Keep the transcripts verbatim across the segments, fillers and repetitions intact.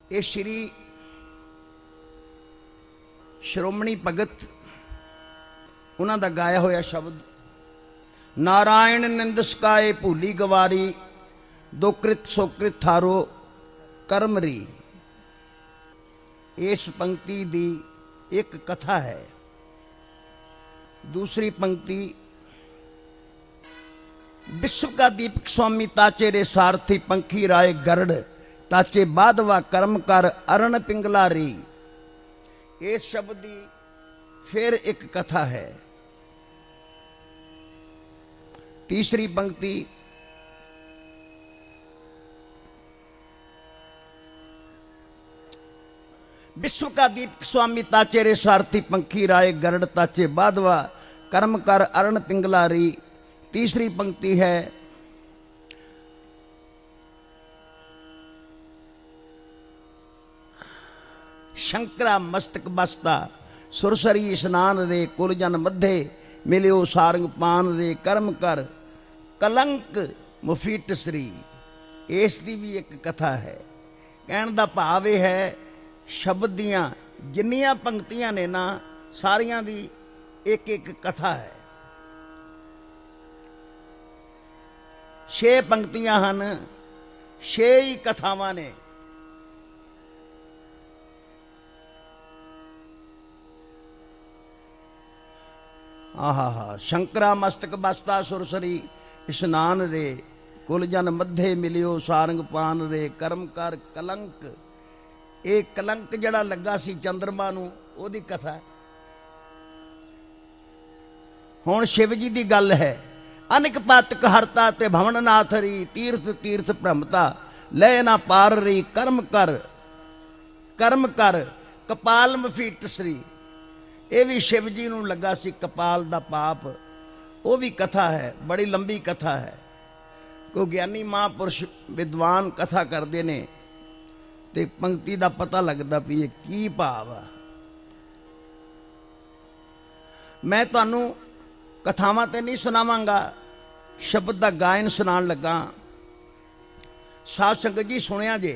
ਇਹ ਸ਼੍ਰੀ ਸ਼੍ਰੋਮਣੀ ਭਗਤ ਉਹਨਾਂ ਦਾ ਗਾਇਆ ਹੋਇਆ ਸ਼ਬਦ। ਨਾਰਾਇਣ ਨਿੰਦਸਕਾਏ ਭੂਲੀ ਗਵਾਰੀ, ਦੁਕ੍ਰਿਤ ਸੁਕ੍ਰਿਤ ਥਾਰੋ ਕਰਮਰੀ। ਇਸ ਪੰਕਤੀ ਦੀ ਇੱਕ ਕਥਾ ਹੈ। दूसरी पंक्ति, विश्व का दीपक स्वामी ताचे रे सारथी पंखी राय गरड़, ताचे बादवा कर्म कर अरण पिंगला री। इस शब्द की फिर एक कथा है। तीसरी पंक्ति, विश्व का दीपक स्वामी ताचे रे सारथी पंखी राय गरड़, ताचे बादवा कर्म कर अरण पिंगलारी। तीसरी पंक्ति है, शंकरा मस्तक बसता सुरसरी स्नान रे, कुलजन मध्य मिलियो सारंग पान रे, कर्म कर कलंक मुफीट श्री। इसकी भी एक कथा है। कहने का भाव यह है, शब्द दियाँ जिन्नियां पंक्तियां ने ना, सारियां दी एक एक कथा है। छे पंक्तियां हन, छे ही कथावां ने। आहा हा, शंकरा मस्तक बसता सुरसरी स्नान रे, कुलजन मध्य मिलियो सारंग पान रे, कर्म कर कलंक। ਇਹ ਕਲੰਕ ਜਿਹੜਾ ਲੱਗਾ ਸੀ ਚੰਦਰਮਾ ਨੂੰ, ਉਹਦੀ ਕਥਾ। ਹੁਣ ਸ਼ਿਵ ਜੀ ਦੀ ਗੱਲ ਹੈ। ਅਨਕ ਪਾਤਕ ਹਰਤਾ ਤੇ ਭਵਨ ਨਾਥ ਰੀ, ਤੀਰਥ ਤੀਰਥ ਭ੍ਰਮਤਾ ਲੈ ਨਾ ਪਾਰ ਰੀ, ਕਰਮ ਕਰ ਕਰਮ ਕਰ ਕਪਾਲ ਮਫੀਟ ਸ੍ਰੀ। ਇਹ ਵੀ ਸ਼ਿਵ ਜੀ ਨੂੰ ਲੱਗਾ ਸੀ ਕਪਾਲ ਦਾ ਪਾਪ। ਉਹ ਵੀ ਕਥਾ ਹੈ, ਬੜੀ ਲੰਬੀ ਕਥਾ ਹੈ। ਕੋਈ ਗਿਆਨੀ ਮਹਾਂਪੁਰਸ਼ ਵਿਦਵਾਨ ਕਥਾ ਕਰਦੇ ਨੇ ਤੇ ਪੰਕਤੀ ਦਾ ਪਤਾ ਲੱਗਦਾ ਵੀ ਇਹ ਕੀ ਭਾਵ ਆ। ਮੈਂ ਤੁਹਾਨੂੰ ਕਥਾਵਾਂ ਤੇ ਨਹੀਂ ਸੁਣਾਵਾਂਗਾ, ਸ਼ਬਦ ਦਾ ਗਾਇਨ ਸੁਣਾਉਣ ਲੱਗਾ। ਸਾਧ ਸੰਗਤ ਜੀ ਸੁਣਿਆ ਜੇ।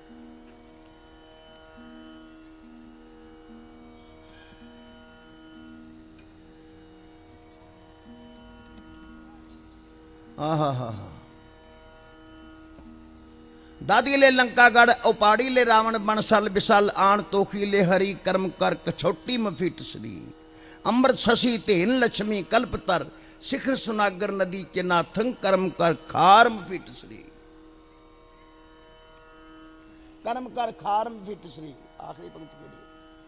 ਆਹਾ ਹਾ ਹਾ। दादी ले लंकागढ़ उपाड़ी ले रावण बनसल, विशाल आण तोखी ले हरि, कर्म कर कछोटी मफीट श्री। अमृत शशि तेन लक्ष्मी कल्पतर, शिखर सुनागर नदी के नाथंग, कर्म कर खार मफीट श्री। कर्म कर खार मफीट श्री। आखिरी पंक्ति के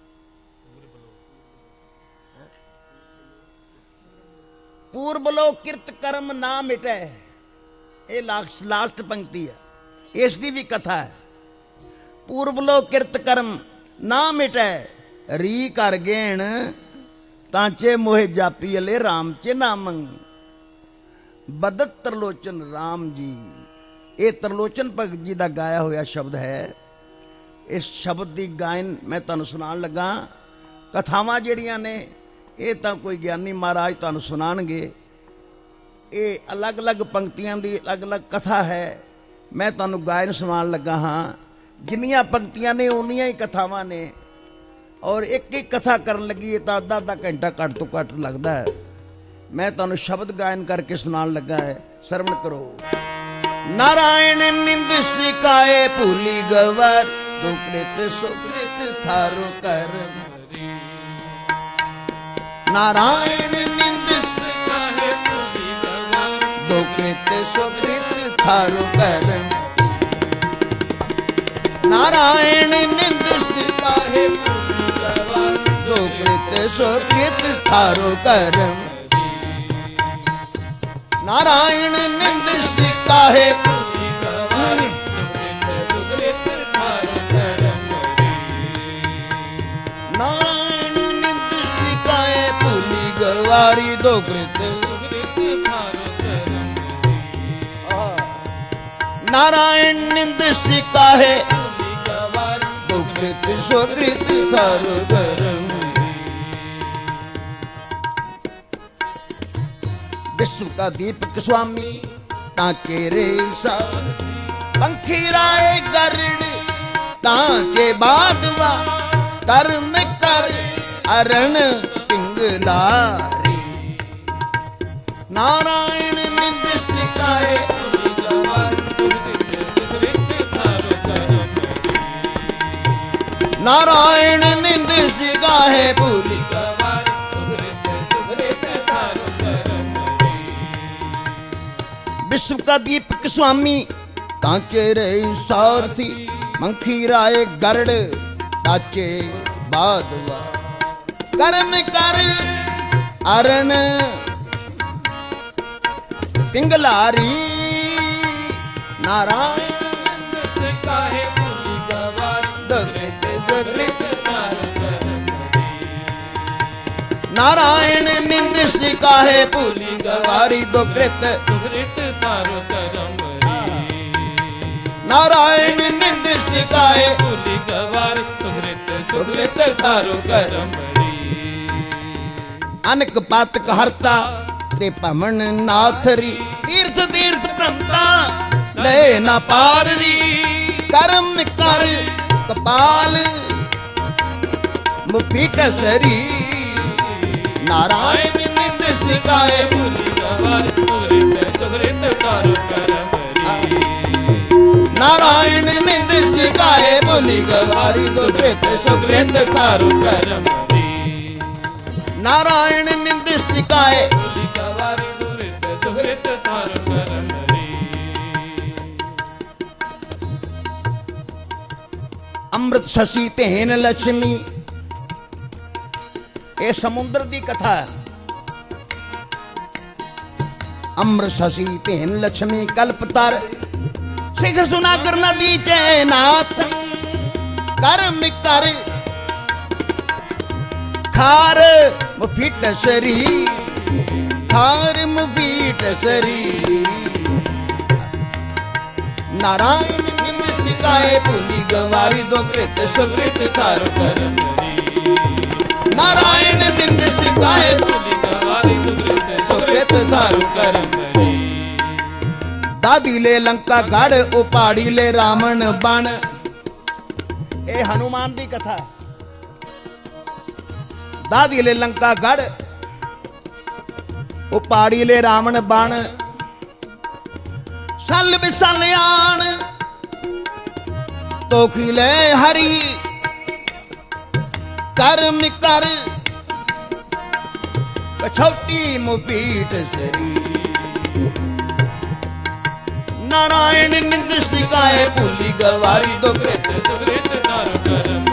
पूर्व लो किरत कर्म ना मिटे। ये लास्ट लास्ट पंक्ति है। इसकी भी कथा है। पूर्व लो किरत कर्म ना मिटे, री कर गेण तांचे मोहे जापी अले, राम चे नामंग। बदत त्रिलोचन राम जी। ये त्रिलोचन भगत जी का गाया हुआ शब्द है। इस शब्द की गायन मैं तुहानू सुनान लगा। कथावां जिहड़ियां ने ये तो कोई ज्ञानी महाराज तुहानू सुनाणगे। ये अलग अलग पंक्तियां की अलग अलग कथा है। मैं तुहानू गायन सुनान लगा हाँ। जिन्नियां पंक्तियां ने उन्नियां ही कथावां ने, और एक एक कथा करन लगी तो अद्धा अद्धा घंटा घट तो घट लगता है। मैं तुहानू शब्द गायन करके सुनान लगा है। श्रवण करो। नारायण निंद सिकाए भूली गवर, दुकृत सुकृत थारो कर्म। नारायण निंद सिकाए भूली गवर, दुकृत सुकृत थारो कर्म। नारायण निंद सिकाहे भूली गवर, दुकृत सुकृत थारो कर्म। नारायण निंद सिकाहे भूली गवर, दुकृत सुकृत थारो कर्म। नारायण निंद सिकाहे भूली गवारी, दुकृत सुकृत थारो कर्म। नारायण निंद सिकाहे दुकृत सुकृत थारो कर्म। विश्व का दीपक स्वामी ताके रे सारथी पंखी राय गरड़, तांचे बादवा कर्म कर अरण पिंगलारी। नारायण निंद सिकाए नारायण निंद सिकाए भूलि विश्व का दीपक स्वामी तांचे रे सारथी मंखी राय गरड़ ताचे बादवा कर्म कर अरण पिंगलारी। नारायण सिकाए भूलि गवारी नारायण निंद सिकाए भूलि गवारी दो कृत सुकृत तारो करम। नारायण निंद सिकाए भूलि गवारी सुकृत सुकृत तारो करम। अनक पातक हरता ते पमन नाथरी तीर्थ तीर्थ प्रमता ले न पाररी। कर्म कर कपाल मुफीट सरी। नारायण निंद सिकाए भूलि गवारी सुकृत सुकृत तारो करम। नारायण निंद सिकाए भूलि गवारी सुकृत सुकृत तारो करम। नारायण निंद सिकाए भूलि गवारी सुकृत सुकृत तारो करम। अमृत शशि तेन लक्ष्मी ये समुद्र की कथा है। अमृत शशि तेन लक्ष्मी कल्पतर शिखर सुनागर नदी चैनाथ कर्म कर खार मुफीट सरी खार मुफीट सरी। नारायण निंद सिकाए भूलि गवारी दो कृत सुकृत तारो करम। नारायण निंद सिकाए भूलि गवारी सुकृत सुकृत तारो करम। दादी ले लंका गढ़ उपाड़ी ले रावण बन ए हनुमान की कथा। दादी ले लंका गढ़ उपाड़ी ले रावण बन सल बिसल आन तो खिले हरी। कर्म कर कछौटी मुफीट सरी। नारायण निंद सिकाए भूलि गवारी दो कृत सुकृत तारो करम।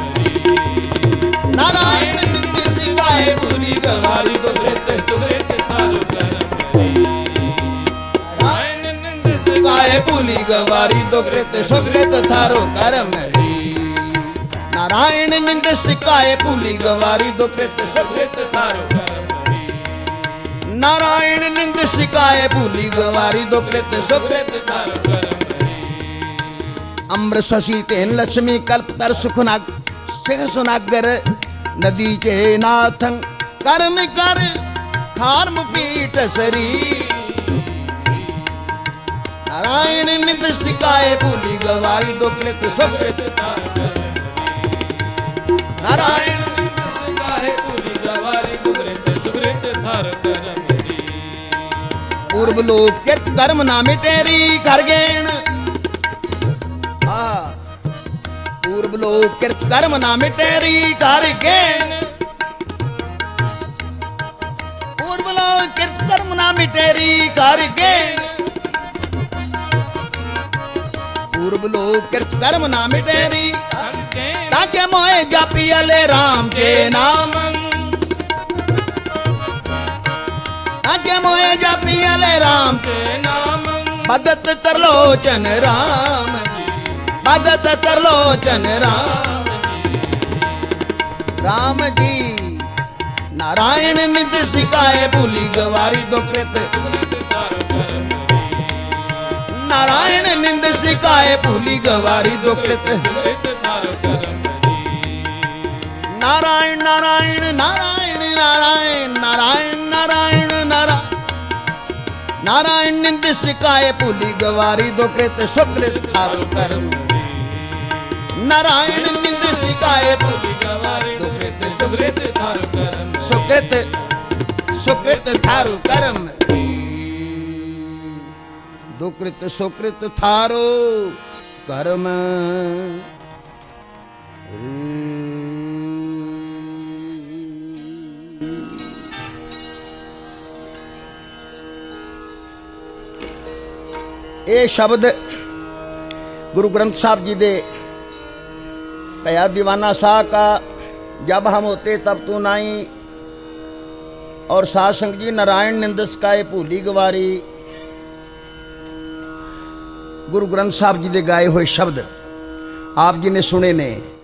नारायण निंद सिकाए भूलि गवारी दो कृत सुकृत तारो करम। नारायण निंद सिकाए भूलि गवारी दो कृत सुकृत तारो करम। नारायण निंद सिकाए भूलि गवारी दो कृत सुकृत तारो करम। नारायण निंद सिकाए भूलि गवारी दो कृत सुकृत तारो करम। अमृत शशि तेन लक्ष्मी कल्पतर सुखनाग शिखर सुनागर नदी चे नाथन कर्म कर खार मुफीट सरी। नारायण निंद सिकाए भूलि गवारी दो कृत सुकृत तारो करम। नारायण निंद सिकाए भूलि गवारी दो कृत सुकृत तारो करम। पूर्व लोक कृत कर्म ना मिटेरी कर गेण। पूर्व लोक कृत कर्म ना मिटेरी कर गेण। पूर्व लोक कृत कर्म ना मिटेरी कर गेण। पूर्व लोक कृत कर्म ना मिटेरी ताके मोए जापी अले राम के नाम। ताके मोए जापी अले राम के नाम। बदत तरलोचन राम बदत तरलोचन राम। राम जी नारायण निंद सिकाए भूलि गवारी दो कृत नारायण निंद सिकाए भूलि गवारी दो कृत। नारायण नारायण नारायण नारायण नारायण नारायण नारायण नारायण निंद सिकाए भूलि गवारी दो कृत सुकृत तारो करम। नारायण निंद सिखाए भूली गवारी दुकृत सुकृत थारु कर्म सुकृत सुकृत थारु कर्म दुकृत सुकृत थारो कर्म ये शब्द गुरु ग्रंथ साहब जी दे कया दीवाना शाह का जब हम होते तब तू नाई और साध संग जी नारायण निंदस का ये भूली गवारी गुरु ग्रंथ साहब जी दे गाए हुए शब्द आप जी ने सुने ने।